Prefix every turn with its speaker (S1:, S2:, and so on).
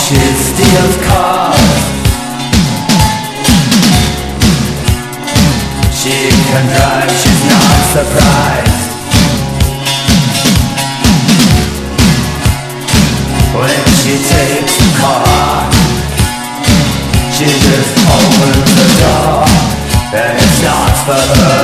S1: She steals cars. She can drive, she's not surprised when she takes the car. She just opens the door and it starts for her.